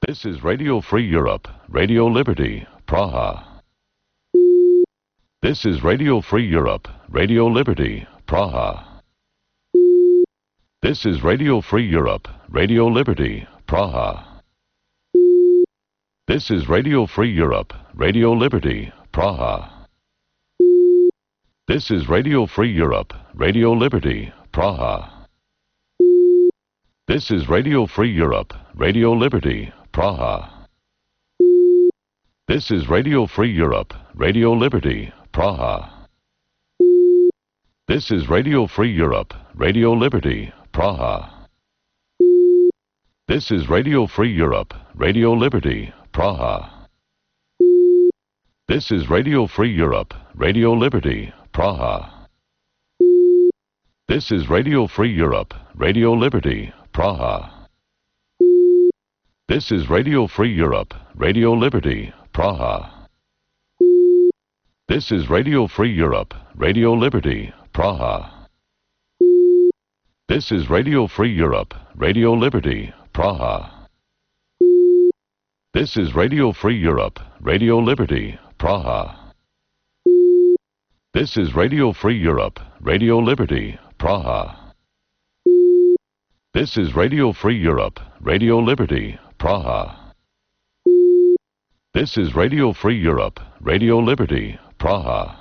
This is Radio Free Europe, Radio Liberty, Praha. This is Radio Free Europe, Radio Liberty, Praha. This is Radio Free Europe, Radio Liberty, Praha. This is Radio Free Europe, Radio Liberty, Praha. This is Radio Free Europe, Radio Liberty, Praha. This is Radio Free Europe, Radio Liberty, Praha. This is Radio Free Europe, Radio Liberty, Praha. This is Radio Free Europe, Radio Liberty, Praha. This is Radio Free Europe, Radio Liberty, Praha. This is Radio Free Europe, Radio Liberty, Praha. This is Radio Free Europe, Radio Liberty, Praha. This is Radio Free Europe, Radio Liberty, Praha. This is Radio Free Europe, Radio Liberty, Praha. This is Radio Free Europe, Radio Liberty, Praha. This is Radio Free Europe, Radio Liberty, Praha. This is Radio Free Europe, Radio Liberty, Praha. This is Radio Free Europe, Radio Liberty, Praha. This is Radio Free Europe, Radio Liberty, Praha.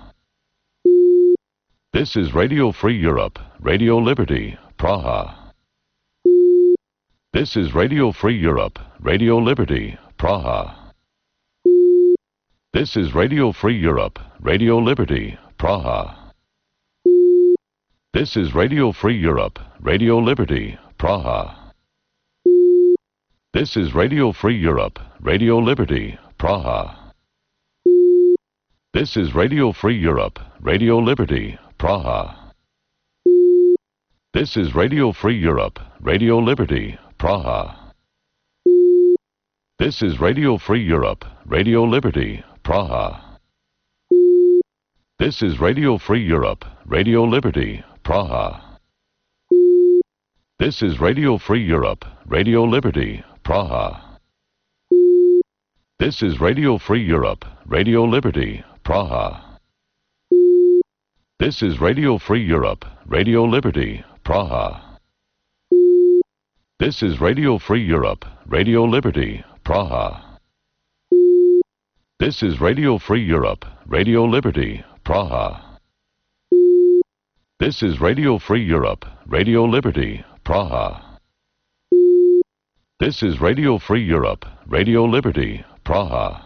This is Radio Free Europe, Radio Liberty, Praha. This is Radio Free Europe, Radio Liberty, Praha. This is Radio Free Europe, Radio Liberty, Praha. This is Radio Free Europe, Radio Liberty, Praha. This is Radio Free Europe, Radio Liberty, Praha. This is Radio Free Europe, Radio Liberty, Praha. This is Radio Free Europe, Radio Liberty, Praha. This is Radio Free Europe, Radio Liberty, Praha. This is Radio Free Europe, Radio Liberty, Praha. This is Radio Free Europe, Radio Liberty, Praha. This is Radio Free Europe, Radio Liberty, Praha. This is Radio Free Europe, Radio Liberty, Praha. This is Radio Free Europe, Radio Liberty, Praha. This is Radio Free Europe, Radio Liberty, Praha. This is Radio Free Europe, Radio Liberty, Praha. This is Radio Free Europe, Radio Liberty, Praha.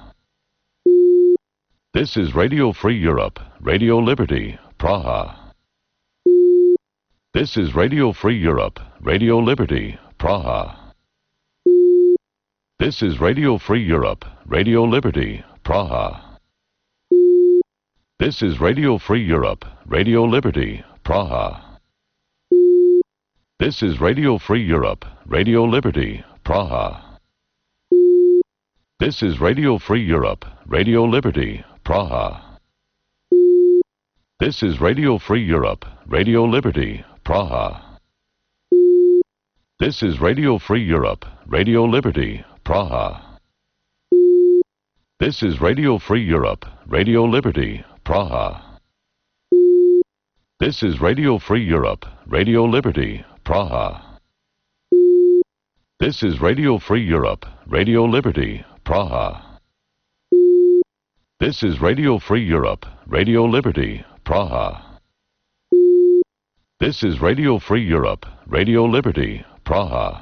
This is Radio Free Europe, Radio Liberty, Praha. This is Radio Free Europe, Radio Liberty, Praha. This is Radio Free Europe, Radio Liberty, Praha. This is Radio Free Europe, Radio Liberty, Praha. This is Radio Free Europe, Radio Liberty, Praha. This is Radio Free Europe, Radio Liberty, Praha. This is Radio Free Europe, Radio Liberty, Praha. This is Radio Free Europe, Radio Liberty, Praha. This is Radio Free Europe, Radio Liberty, Praha. This is Radio Free Europe, Radio Liberty, Praha. This is Radio Free Europe, Radio Liberty, Praha. This is Radio Free Europe, Radio Liberty, Praha. This is Radio Free Europe, Radio Liberty, Praha.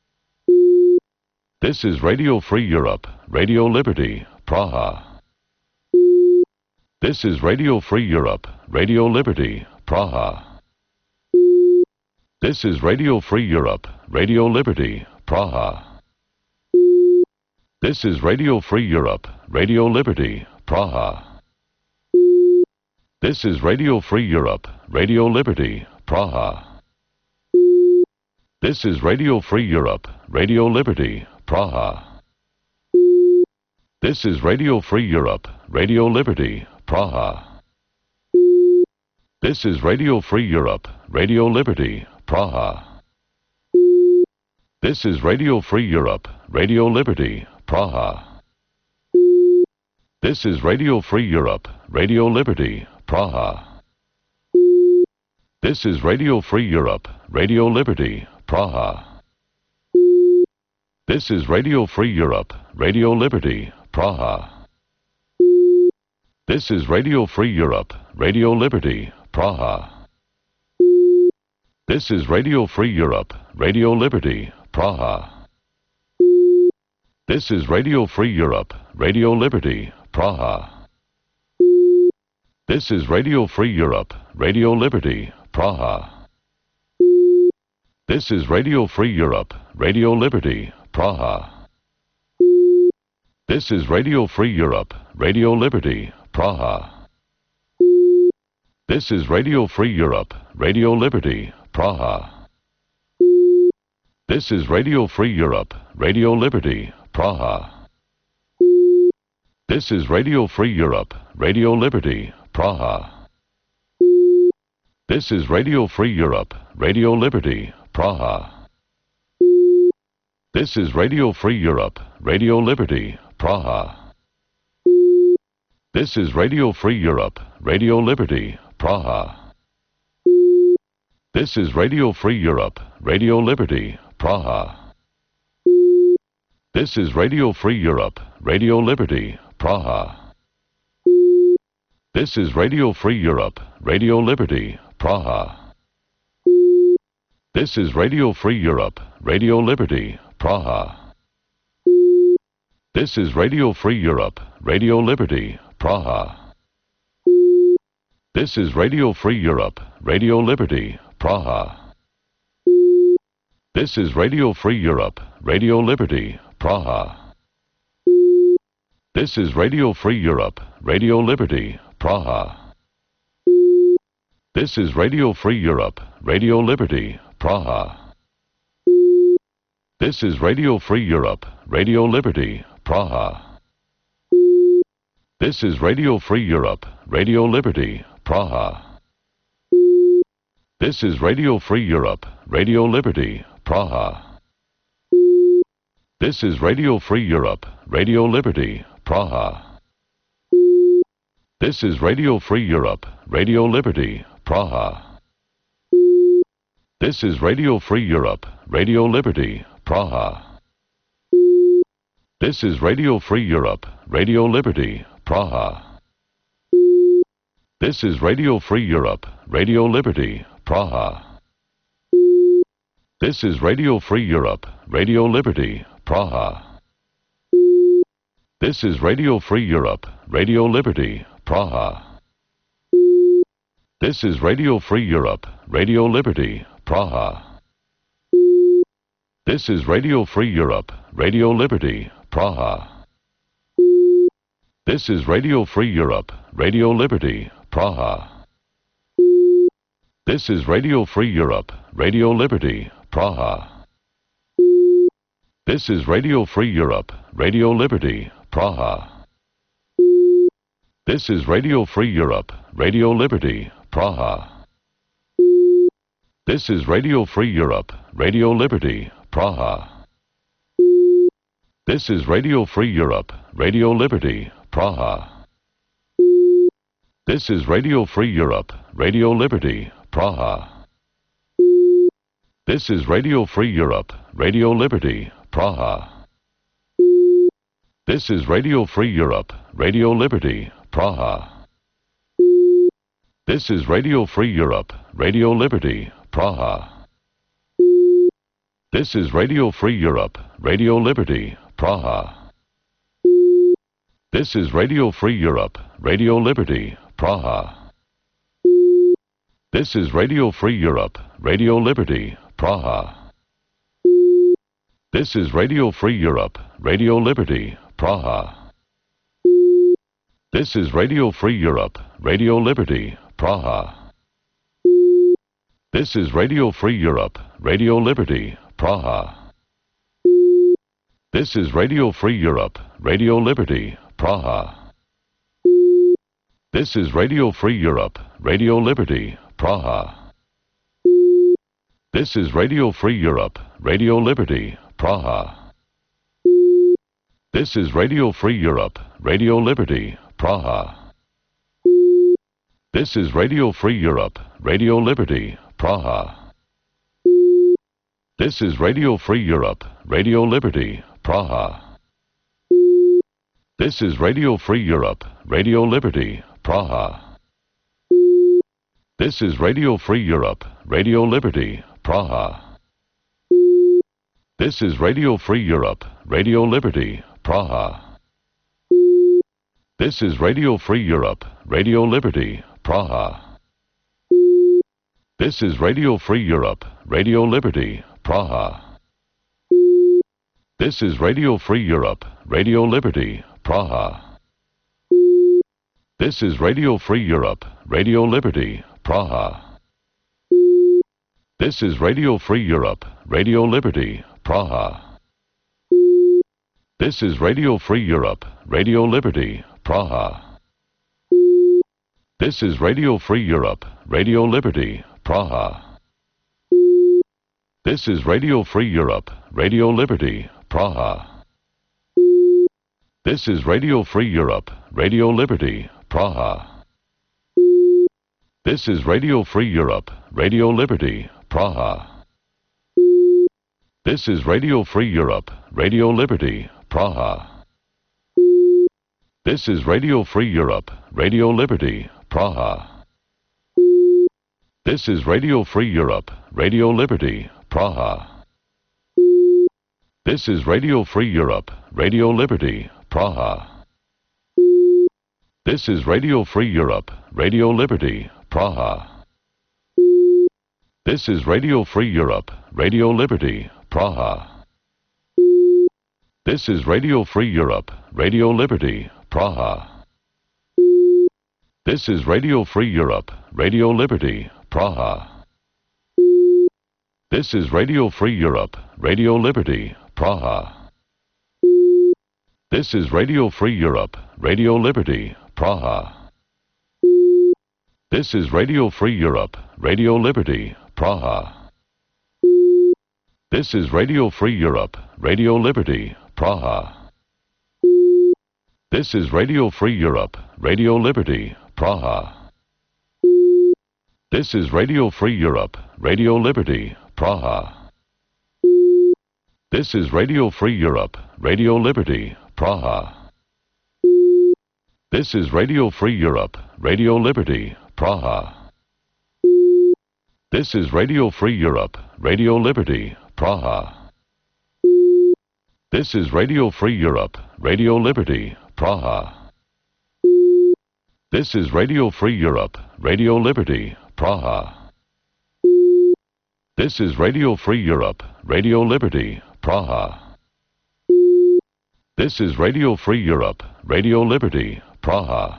This is Radio Free Europe, Radio Liberty, Praha. This is Radio Free Europe, Radio Liberty, Praha. This is Radio Free Europe, Radio Liberty, Praha. This is Radio Free Europe, Radio Liberty, Praha. This is Radio Free Europe, Radio Liberty, Praha. This is Radio Free Europe, Radio Liberty, Praha. This is Radio Free Europe, Radio Liberty, Praha. This is Radio Free Europe, Radio Liberty, Praha. This is Radio Free Europe, Radio Liberty, Praha. This is Radio Free Europe, Radio Liberty, Praha. This is Radio Free Europe, Radio Liberty, Praha. This is Radio Free Europe, Radio Liberty, Praha. This is Radio Free Europe, Radio Liberty, Praha. This is Radio Free Europe, Radio Liberty, Praha. This is Radio Free Europe, Radio Liberty, Praha. This is Radio Free Europe, Radio Liberty, Praha. This is Radio Free Europe, Radio Liberty, Praha. This is Radio Free Europe, Radio Liberty, Praha. This is Radio Free Europe, Radio Liberty, Praha. This is Radio Free Europe, Radio Liberty, Praha. This is Radio Free Europe, Radio Liberty, Praha. This is Radio Free Europe, Radio Liberty, Praha. This is Radio Free Europe, Radio Liberty, Praha. This is Radio Free Europe, Radio Liberty, Praha. This is Radio Free Europe, Radio Liberty, Praha. This is Radio Free Europe, Radio Liberty, Praha. This is Radio Free Europe, Radio Liberty, Praha. This is Radio Free Europe, Radio Liberty, Praha. This is Radio Free Europe, Radio Liberty, Praha. This is Radio Free Europe, Radio Liberty, Praha. This is Radio Free Europe, Radio Liberty, Praha. This is Radio Free Europe, Radio Liberty, Praha. This is Radio Free Europe, Radio Liberty, Praha. This is Radio Free Europe, Radio Liberty, Praha. This is Radio Free Europe, Radio Liberty, Praha. This is Radio Free Europe, Radio Liberty, Praha. This is Radio Free Europe, Radio Liberty, Praha. This is Radio Free Europe, Radio Liberty, Praha. This is Radio Free Europe, Radio Liberty, Praha. This is Radio Free Europe, Radio Liberty, Praha. This is Radio Free Europe, Radio Liberty, Praha. This is Radio Free Europe, Radio Liberty, Praha. This is Radio Free Europe, Radio Liberty, Praha. This is Radio Free Europe, Radio Liberty, Praha. This is Radio Free Europe, Radio Liberty, Praha. This is Radio Free Europe, Radio Liberty, Praha. This is Radio Free Europe, Radio Liberty, Praha. This is Radio Free Europe, Radio Liberty, Praha. This is Radio Free Europe, Radio Liberty, Praha. This is Radio Free Europe, Radio Liberty, Praha. This is Radio Free Europe, Radio Liberty, Praha. This is Radio Free Europe, Radio Liberty, Praha. This is Radio Free Europe, Radio Liberty, Praha. This is Radio Free Europe, Radio Liberty, Praha. This is Radio Free Europe, Radio Liberty, Praha. This is Radio Free Europe, Radio Liberty, Praha. This is Radio Free Europe, Radio Liberty, Praha. This is Radio Free Europe, Radio Liberty, Praha. This is Radio Free Europe, Radio Liberty, Praha. This is Radio Free Europe, Radio Liberty, Praha. This is Radio Free Europe, Radio Liberty, Praha. This is Radio Free Europe, Radio Liberty, Praha. This is Radio Free Europe, Radio Liberty, Praha. This is Radio Free Europe, Radio Liberty, Praha. This is Radio Free Europe, Radio Liberty, Praha. This is Radio Free Europe, Radio Liberty, Praha. This is Radio Free Europe, Radio Liberty, Praha. This is Radio Free Europe, Radio Liberty, Praha. This is Radio Free Europe, Radio Liberty, Praha. This is Radio Free Europe, Radio Liberty, Praha. This is Radio Free Europe, Radio Liberty, Praha. This is Radio Free Europe, Radio Liberty, Praha. This is Radio Free Europe, Radio Liberty, Praha. This is Radio Free Europe, Radio Liberty, Praha. This is Radio Free Europe, Radio Liberty, Praha. This is Radio Free Europe, Radio Liberty, Praha. This is Radio Free Europe, Radio Liberty, Praha. This is Radio Free Europe, Radio Liberty, Praha. This is Radio Free Europe, Radio Liberty, Praha. This is Radio Free Europe, Radio Liberty, Praha. This is Radio Free Europe, Radio Liberty, Praha. This is Radio Free Europe, Radio Liberty, Praha. This is Radio Free Europe, Radio Liberty, Praha. This is Radio Free Europe, Radio Liberty, Praha. This is Radio Free Europe, Radio Liberty, Praha. This is Radio Free Europe, Radio Liberty, Praha. This is Radio Free Europe, Radio Liberty, Praha. This is Radio Free Europe, Radio Liberty, Praha. This is Radio Free Europe, Radio Liberty, Praha. This is Radio Free Europe, Radio Liberty, Praha. This is Radio Free Europe, Radio Liberty, Praha. This is Radio Free Europe, Radio Liberty, Praha. This is Radio Free Europe, Radio Liberty, Praha. This is Radio Free Europe, Radio Liberty, Praha. This is Radio Free Europe, Radio Liberty, Praha. This is Radio Free Europe, Radio Liberty, Praha. This is Radio Free Europe, Radio Liberty, Praha. This is Radio Free Europe, Radio Liberty, Praha. This is Radio Free Europe, Radio Liberty, Praha. This is Radio Free Europe, Radio Liberty, Praha. This is Radio Free Europe, Radio Liberty, Praha.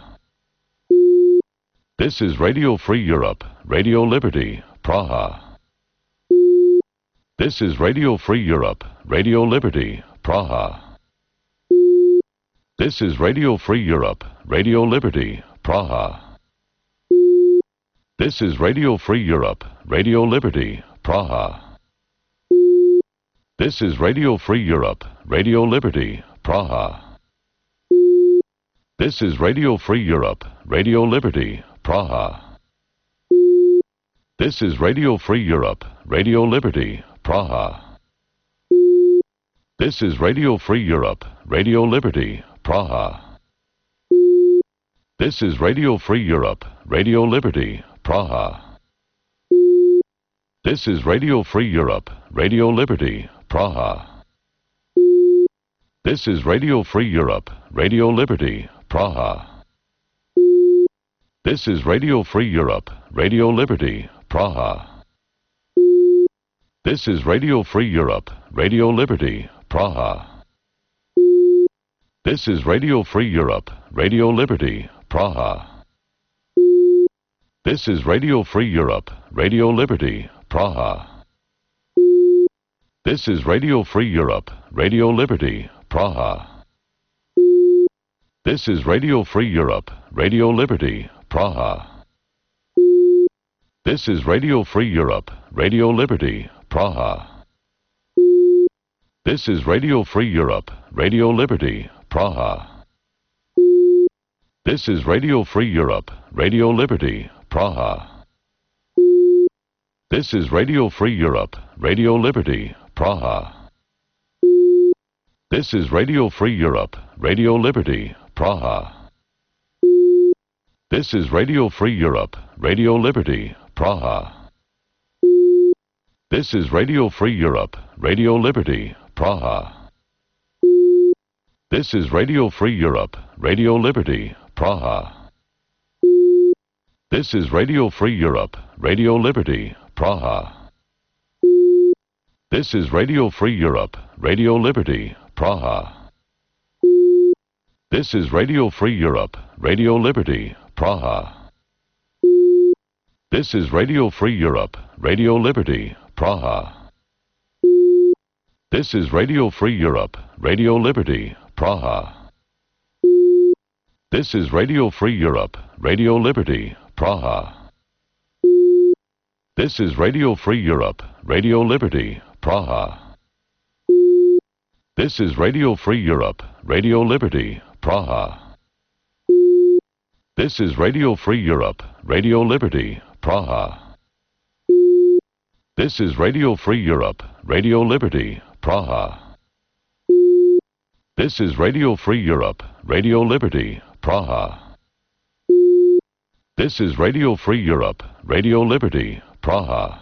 This is Radio Free Europe, Radio Liberty, Praha. This is Radio Free Europe, Radio Liberty, Praha. This is Radio Free Europe, Radio Liberty, Praha. This is Radio Free Europe, Radio Liberty, Praha. This is Radio Free Europe, Radio Liberty, Praha. This is Radio Free Europe, Radio Liberty, Praha. This is Radio Free Europe, Radio Liberty, Praha. This is Radio Free Europe, Radio Liberty, Praha. This is Radio Free Europe, Radio Liberty, Praha. This is Radio Free Europe, Radio Liberty, Praha. This is Radio Free Europe, Radio Liberty, Praha. This is Radio Free Europe, Radio Liberty, Praha. This is Radio Free Europe, Radio Liberty, Praha. This is Radio Free Europe, Radio Liberty, Praha. This is Radio Free Europe, Radio Liberty, Praha. This is Radio Free Europe, Radio Liberty, Praha. This is Radio Free Europe, Radio Liberty, Praha. This is Radio Free Europe, Radio Liberty, Praha. This is Radio Free Europe, Radio Liberty, Praha. This is Radio Free Europe, Radio Liberty, Praha. This is Radio Free Europe, Radio Liberty, Praha. This is Radio Free Europe, Radio Liberty, Praha. This is Radio Free Europe, Radio Liberty, Praha. This is Radio Free Europe, Radio Liberty, Praha. This is Radio Free Europe, Radio Liberty, Praha. This is Radio Free Europe, Radio Liberty, Praha. This is Radio Free Europe, Radio Liberty, Praha. This is Radio Free Europe, Radio Liberty, Praha. This is Radio Free Europe, Radio Liberty, Praha. This is Radio Free Europe, Radio Liberty, Praha. This is Radio Free Europe, Radio Liberty, Praha. This is Radio Free Europe, Radio Liberty, Praha. This is Radio Free Europe, Radio Liberty, Praha. This is Radio Free Europe, Radio Liberty, Praha. This is Radio Free Europe, Radio Liberty, Praha. This is Radio Free Europe, Radio Liberty, Praha. This is Radio Free Europe, Radio Liberty, Praha.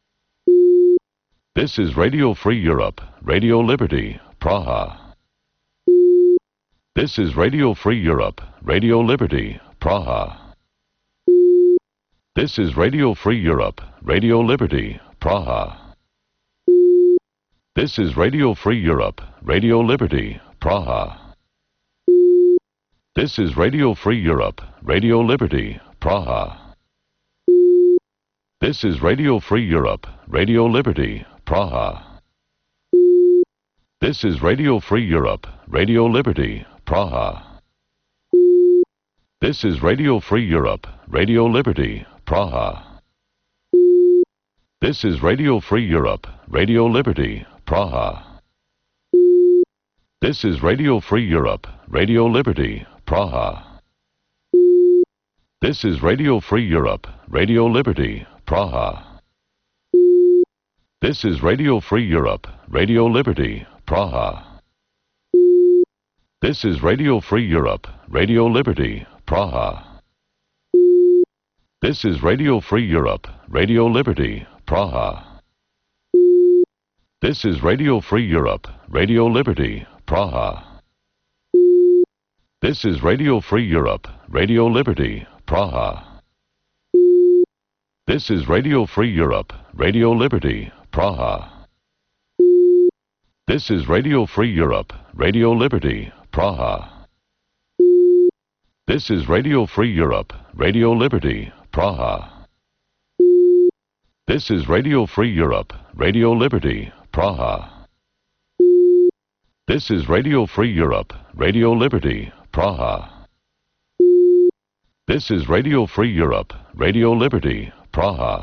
This is Radio Free Europe, Radio Liberty, Praha. This is Radio Free Europe, Radio Liberty, Praha. This is Radio Free Europe, Radio Liberty, Praha. This is Radio Free Europe, Radio Liberty, Praha. This is Radio Free Europe, Radio Liberty, Praha. This is Radio Free Europe, Radio Liberty, Praha. This is Radio Free Europe, Radio Liberty, Praha. This is Radio Free Europe, Radio Liberty, Praha. This is Radio Free Europe, Radio Liberty, Praha. This is Radio Free Europe, Radio Liberty, Praha. This is Radio Free Europe, Radio Liberty, Praha. This is Radio Free Europe, Radio Liberty, Praha. This is Radio Free Europe, Radio Liberty, Praha. This is Radio Free Europe, Radio Liberty, Praha. This is Radio Free Europe, Radio Liberty, Praha. This is Radio Free Europe, Radio Liberty, Praha. This is Radio Free Europe, Radio Liberty, Praha. This is Radio Free Europe, Radio Liberty, Praha. This is Radio Free Europe, Radio Liberty, Praha. This is Radio Free Europe, Radio Liberty, Praha. This is Radio Free Europe, Radio Liberty, Praha. This is Radio Free Europe, Radio Liberty, Praha.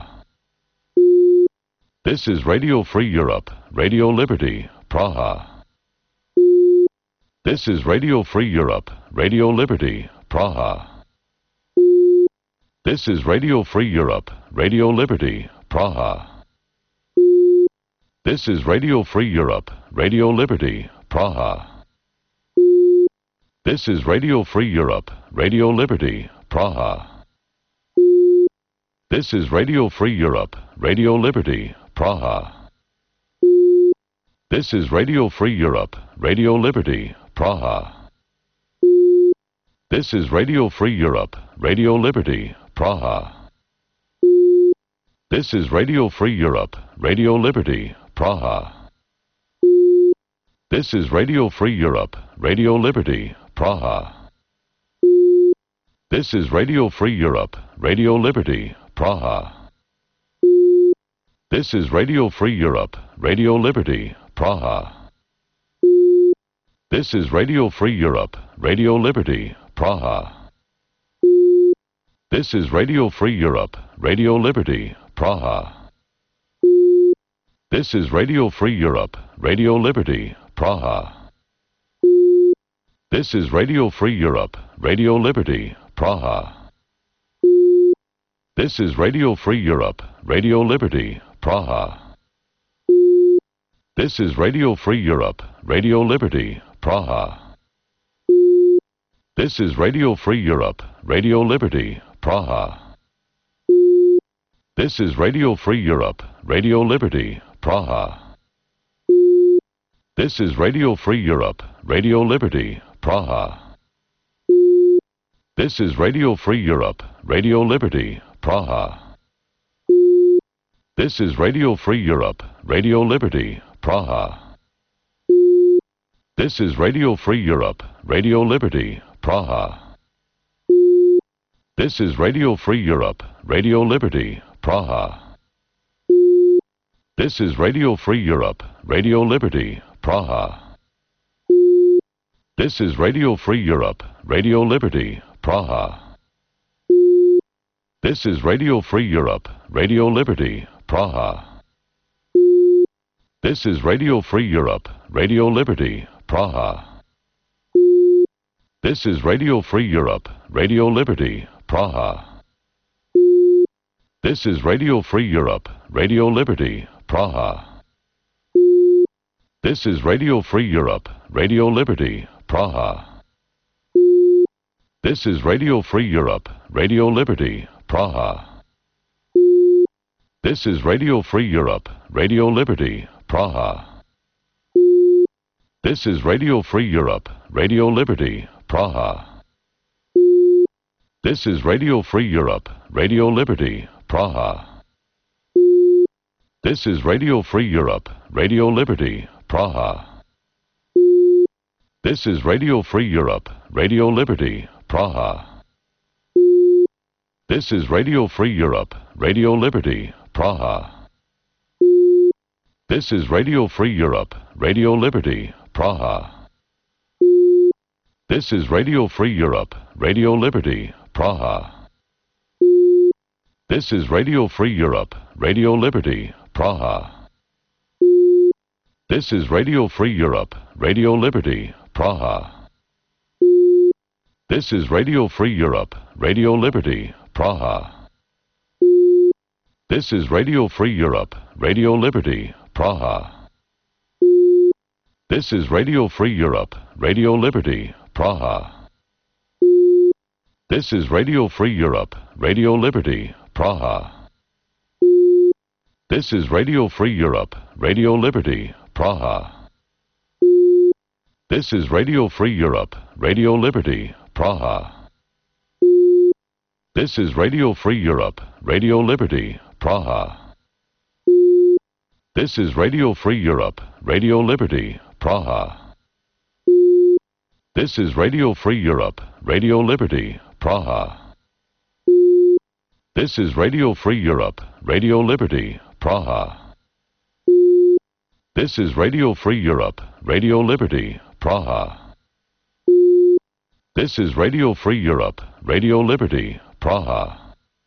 This is Radio Free Europe, Radio Liberty, Praha. This is Radio Free Europe, Radio Liberty, Praha. This is Radio Free Europe, Radio Liberty, Praha. This is Radio Free Europe, Radio Liberty, Praha. This is Radio Free Europe, Radio Liberty, Praha. This is Radio Free Europe, Radio Liberty, Praha. This is Radio Free Europe, Radio Liberty, Praha. This is Radio Free Europe, Radio Liberty, Praha. This is Radio Free Europe, Radio Liberty, Praha. This is Radio Free Europe, Radio Liberty, Praha. This is Radio Free Europe, Radio Liberty, Praha. This is Radio Free Europe, Radio Liberty, Praha. This is Radio Free Europe, Radio Liberty, Praha. This is Radio Free Europe, Radio Liberty, Praha. This is Radio Free Europe, Radio Liberty, Praha. This is Radio Free Europe, Radio Liberty, Praha. This is Radio Free Europe, Radio Liberty, Praha. This is Radio Free Europe, Radio Liberty, Praha. This is Radio Free Europe, Radio Liberty, Praha. This is Radio Free Europe, Radio Liberty, Praha. This is Radio Free Europe, Radio Liberty, Praha. This is Radio Free Europe, Radio Liberty, Praha. This is Radio Free Europe, Radio Liberty, Praha. This is Radio Free Europe, Radio Liberty, Praha. This is Radio Free Europe, Radio Liberty, Praha. This is Radio Free Europe, Radio Liberty, Praha. This is Radio Free Europe, Radio Liberty, Praha. This is Radio Free Europe, Radio Liberty, Praha. This is Radio Free Europe, Radio Liberty, Praha. This is Radio Free Europe, Radio Liberty, Praha. This is Radio Free Europe, Radio Liberty, Praha. This is Radio Free Europe, Radio Liberty, Praha. This is Radio Free Europe, Radio Liberty, Praha. This is Radio Free Europe, Radio Liberty, Praha. This is Radio Free Europe, Radio Liberty, Praha. This is Radio Free Europe, Radio Liberty, Praha. This is Radio Free Europe, Radio Liberty, Praha. This is Radio Free Europe, Radio Liberty, Praha. This is Radio Free Europe, Radio Liberty, Praha. This is Radio Free Europe, Radio Liberty, Praha. This is Radio Free Europe, Radio Liberty, Praha. This is Radio Free Europe, Radio Liberty, Praha. This is Radio Free Europe, Radio Liberty, Praha. This is Radio Free Europe, Radio Liberty, Praha. This is Radio Free Europe, Radio Liberty, Praha. This is Radio Free Europe, Radio Liberty, Praha. This is Radio Free Europe, Radio Liberty, Praha. This is Radio Free Europe, Radio Liberty, Praha. This is Radio Free Europe, Radio Liberty, Praha. This is Radio Free Europe, Radio Liberty, Praha. This is Radio Free Europe, Radio Liberty, Praha. This is Radio Free Europe, Radio Liberty, Praha. This is Radio Free Europe, Radio Liberty, Praha. This is Radio Free Europe, Radio Liberty, Praha. This is Radio Free Europe, Radio Liberty, Praha.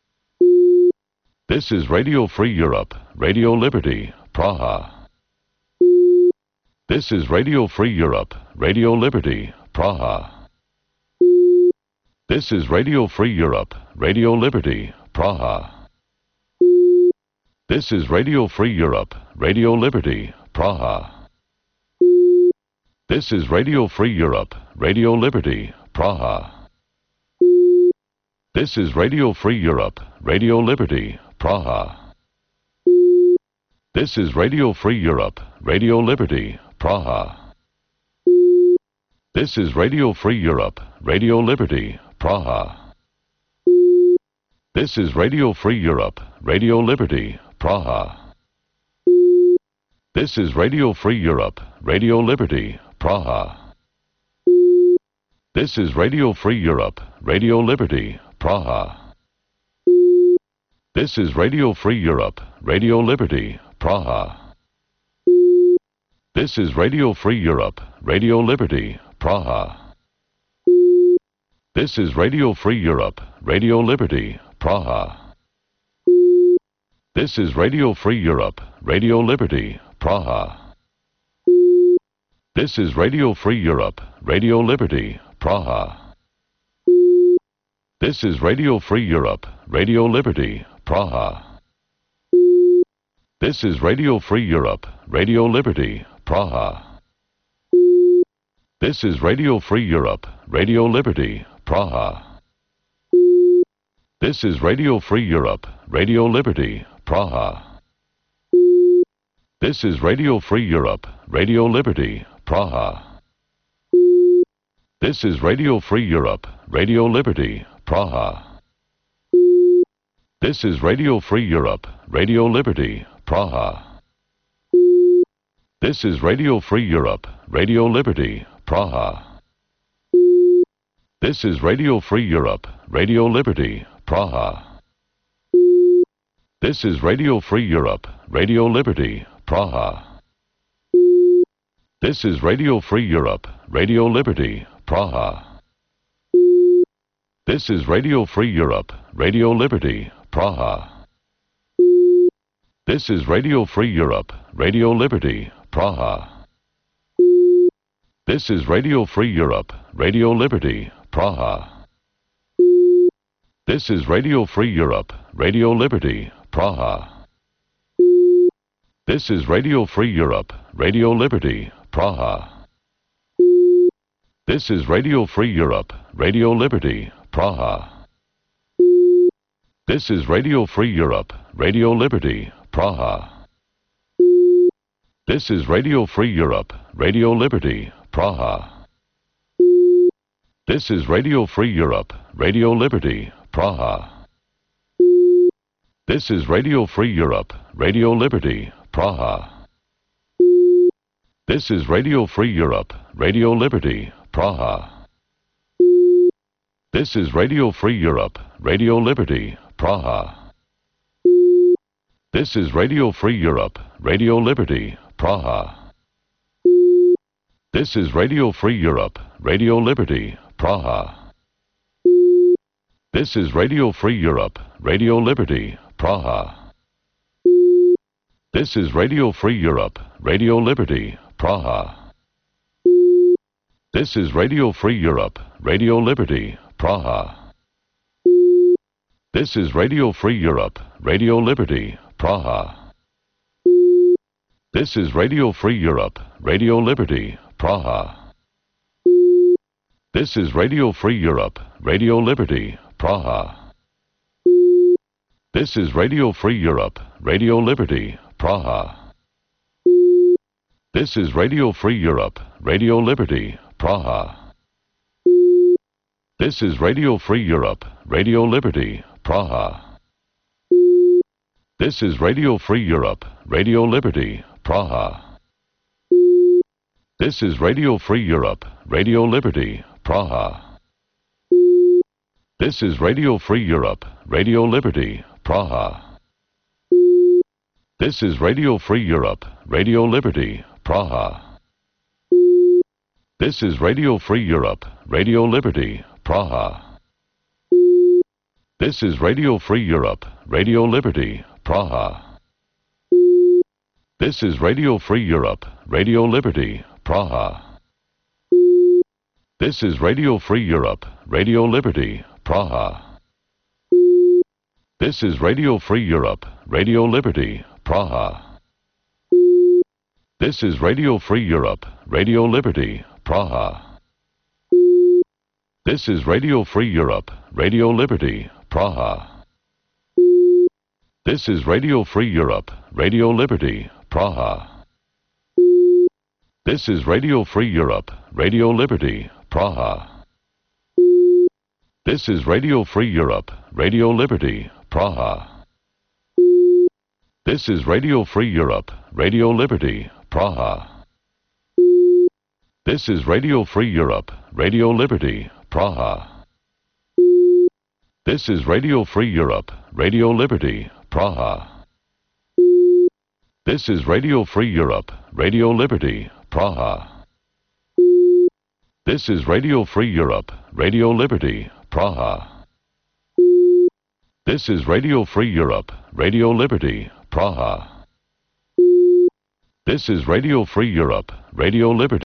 This is Radio Free Europe, Radio Liberty, Praha. This is Radio Free Europe, Radio Liberty, Praha. This is Radio Free Europe, Radio Liberty, Praha. This is Radio Free Europe, Radio Liberty, Praha. This is Radio Free Europe, Radio Liberty, Praha. This is Radio Free Europe, Radio Liberty, Praha. This is Radio Free Europe, Radio Liberty, Praha. This is Radio Free Europe, Radio Liberty, Praha. This is Radio Free Europe, Radio Liberty, Praha. This is Radio Free Europe, Radio Liberty, Praha. This is Radio Free Europe, Radio Liberty, Praha. This is Radio Free Europe, Radio Liberty, Praha. This is Radio Free Europe, Radio Liberty, Praha. This is Radio Free Europe, Radio Liberty, Praha. This is Radio Free Europe, Radio Liberty, Praha. This is Radio Free Europe, Radio Liberty, Praha. This is Radio Free Europe, Radio Liberty, Praha. This is Radio Free Europe, Radio Liberty, Praha. This is Radio Free Europe, Radio Liberty, Praha. This is Radio Free Europe, Radio Liberty, Praha. This is Radio Free Europe, Radio Liberty, Praha. This is Radio Free Europe, Radio Liberty, Praha. This is Radio Free Europe, Radio Liberty, Praha. This is Radio Free Europe, Radio Liberty, Praha. This is Radio Free Europe, Radio Liberty, Praha. This is Radio Free Europe, Radio Liberty, Praha. This is Radio Free Europe, Radio Liberty, Praha. This is Radio Free Europe, Radio Liberty, Praha. This is Radio Free Europe, Radio Liberty, Praha. This is Radio Free Europe, Radio Liberty, Praha. This is Radio Free Europe, Radio Liberty, Praha. This is Radio Free Europe, Radio Liberty, Praha. This is Radio Free Europe, Radio Liberty, Praha. This is Radio Free Europe, Radio Liberty, Praha. This is Radio Free Europe, Radio Liberty, Praha. This is Radio Free Europe, Radio Liberty, Praha. This is Radio Free Europe, Radio Liberty, Praha. This is Radio Free Europe, Radio Liberty, Praha. This is Radio Free Europe, Radio Liberty, Praha. This is Radio Free Europe, Radio Liberty, Praha. This is Radio Free Europe, Radio Liberty, Praha. This is Radio Free Europe, Radio Liberty, Praha. This is Radio Free Europe, Radio Liberty, Praha. This is Radio Free Europe, Radio Liberty, Praha. This is Radio Free Europe, Radio Liberty, Praha. This is Radio Free Europe, Radio Liberty, Praha. This is Radio Free Europe, Radio Liberty, Praha. This is Radio Free Europe, Radio Liberty, Praha. This is Radio Free Europe, Radio Liberty, Praha. This is Radio Free Europe, Radio Liberty, Praha. This is Radio Free Europe, Radio Liberty, Praha. This is Radio Free Europe, Radio Liberty, Praha. This is Radio Free Europe, Radio Liberty, Praha. This is Radio Free Europe, Radio Liberty, Praha. This is Radio Free Europe, Radio Liberty, Praha. This is Radio Free Europe, Radio Liberty, Praha. This is Radio Free Europe, Radio Liberty, Praha. This is Radio Free Europe, Radio Liberty, Praha. This is Radio Free Europe, Radio Liberty, Praha. This is Radio Free Europe, Radio Liberty, Praha. This is Radio Free Europe, Radio Liberty, Praha. This is Radio Free Europe, Radio Liberty, Praha. This is Radio Free Europe, Radio Liberty, Praha. This is Radio Free Europe, Radio Liberty, Praha. This is Radio Free Europe, Radio Liberty, Praha. This is Radio Free Europe, Radio Liberty, Praha. This is Radio Free Europe, Radio Liberty, Praha. This is Radio Free Europe, Radio Liberty, Praha. This is Radio Free Europe, Radio Liberty, Praha. This is Radio Free Europe, Radio Liberty, Praha. This is Radio Free Europe, Radio Liberty.